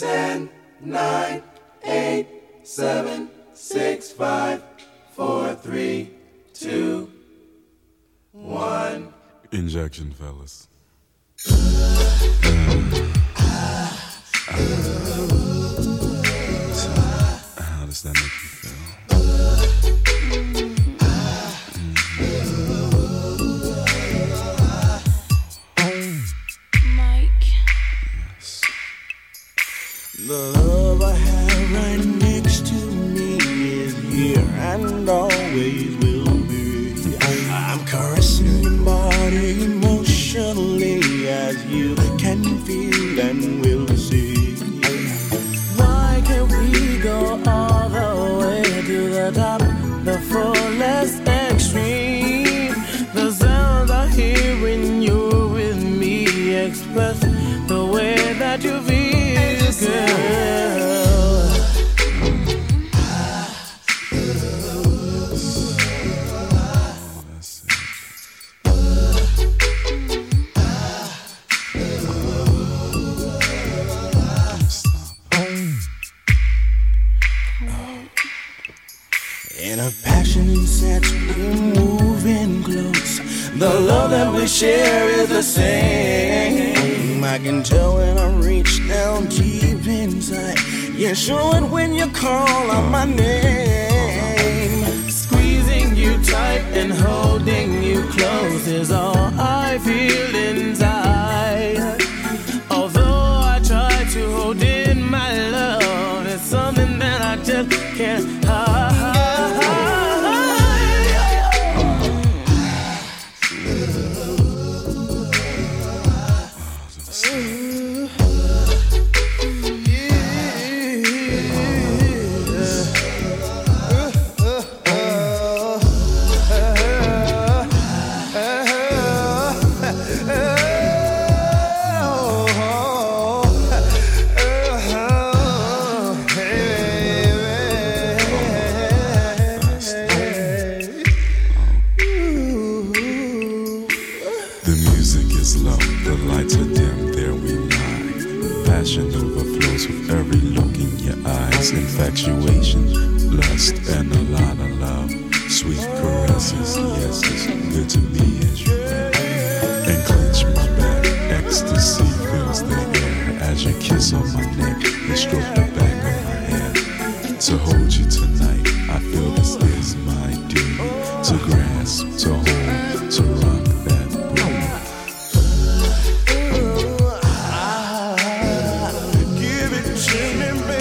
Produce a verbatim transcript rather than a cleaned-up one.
ten, nine, eight, seven, six, five, four, three, two, one. Injection, fellas. How does that make you feel? Mike. Yes. The love I have right next to me is here and always will be. I'm caressing your body emotionally as you can feel and will see. Why can't we go all the way to the top, the fullest extreme? The sounds I hear when you're with me express the way that you feel, girl. In a passionate sense, we're moving close. The love that we share is the same. I can tell when I reach down deep inside. You show it when you call out my name. Squeezing you tight and holding you close is all I feel inside. Although I try to hold in my love, it's something that I just can't hide. Infatuation, lust, and a lot of love. Sweet caresses, yes, it's good to me as you are. And clench my back, ecstasy fills the air. As you kiss on my neck and stroke the back of my hair. To hold you tonight, I feel this is my duty. To grasp, to hold, to rock that booty. Give it to me, baby.